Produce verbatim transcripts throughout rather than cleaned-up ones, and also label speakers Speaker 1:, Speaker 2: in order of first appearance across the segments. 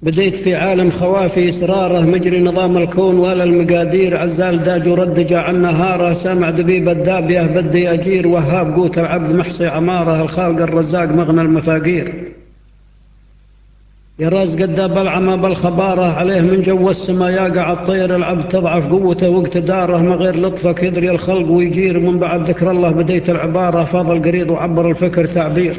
Speaker 1: بديت في عالم خوافي إسراره مجري نظام الكون ولا المقادير عزال داج وردج عن نهاره سامع دبيب الدابيه بدي أجير وهاب قوت العبد محصي عماره الخالق الرزاق مغنى المفاقير يا راس قداب العمى بالخباره عليه من جو السما يقع الطير العبد تضعف قوته واقتداره ما غير لطفك يدري الخلق ويجير من بعد ذكر الله بديت العباره فاض القريض وعبر الفكر تعبير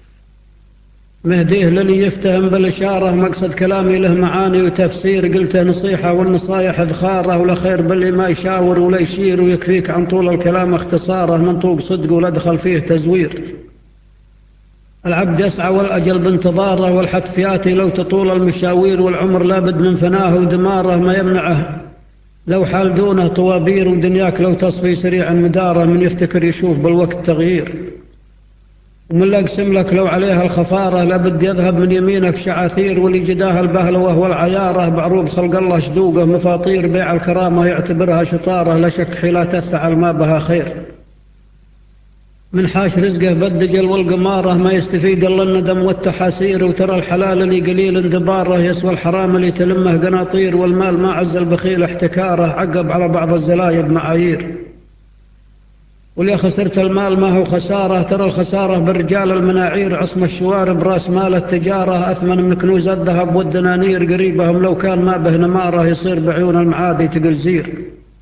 Speaker 1: مهديه للي يفتهم بالإشارة مقصد كلامي له معاني وتفسير قلته نصيحة والنصايح ذخارة ولا خير باللي ما يشاور ولا يشير ويكفيك عن طول الكلام اختصاره منطوق صدق ولا دخل فيه تزوير العبد يسعى والأجل بانتظاره والحتف ياتي لو تطول المشاوير والعمر لابد من فناه ودماره ما يمنعه لو حال دونه طوابير ودنياك لو تصفي سريعا مداره من يفتكر يشوف بالوقت تغيير ومن لا أقسم لك لو عليها الخفارة لابد يذهب من يمينك شعاثير واللي جداها البهل وهو العيارة بعروض خلق الله شدوقه مفاطير بيع الكرامة يعتبرها شطارة لا شك حيلات تثعل ما بها خير من حاش رزقه بالدجل والقمارة ما يستفيد إلا الندم والتحاسير وترى الحلال اللي قليل اندباره يسوى الحرام اللي تلمه قناطير والمال ما عز البخيل احتكاره عقب على بعض الزلايب معايير واللي خسرت المال ما هو خسارة ترى الخسارة بالرجال المناعير عصم الشوارب راس مال التجارة أثمن من كنوز الذهب والدنانير قريبهم لو كان ما به نمارة يصير بعيون المعادي تقل زير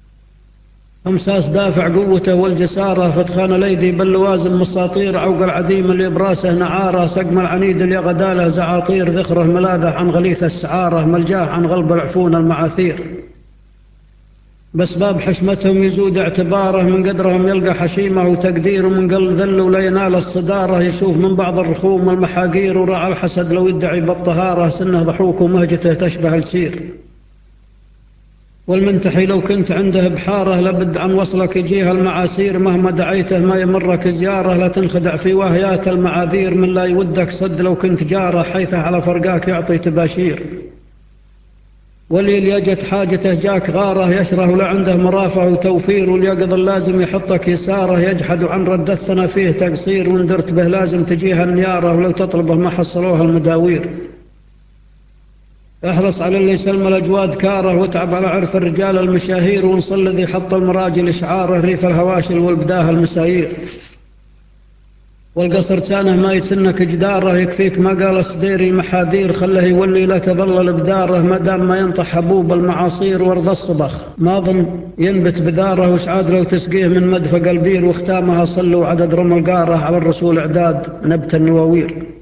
Speaker 1: امساس دافع قوته والجسارة فتخان الأيدي باللوازم مساطير عوق العديم اللي براسه نعارة سقم العنيد اللي غداله زعاطير ذخره ملاذه عن غليث السعارة ملجاه عن غلب العفون المعاثير بس باب حشمتهم يزود اعتباره من قدرهم يلقى حشيمه وتقدير ومن قل ذل ولا ينال الصدارة يشوف من بعض الرخوم والمحاقير وراع الحسد لو يدعي بالطهارة سنه ضحوك ومهجته تشبه السير والمنتحي لو كنت عنده بحاره لابد عن وصلك يجيها المعاسير مهما دعيته ما يمرك زيارة لا تنخدع في وهيات المعاذير من لا يودك صد لو كنت جاره حيثه على فرقاك يعطي تباشير واللي ليجت حاجته جاك غاره يشره ولا عنده مرافع وتوفير واليقظ اللازم يحطك يساره يجحد عن رد الثنا فيه تقصير وندرت به لازم تجيها النيارة ولو تطلبه ما حصلوها المداوير احرص على اللي يسلم الأجواد كاره واتعب على عرف الرجال المشاهير وانصل الذي حط المراجل إشعاره ريف الهواشل والبداه المسايير والقصر تانه ما يسنك جداره يكفيك ما قال الصديري محاذير خله يولي لا تظلل بداره ما دام ما ينطح حبوب المعاصير وارض الصبخ ما ظن ينبت بذاره وسعاد لو تسقيه من مدفق البير واختامها صلوا عدد رمل قاره على الرسول اعداد نبت النواوير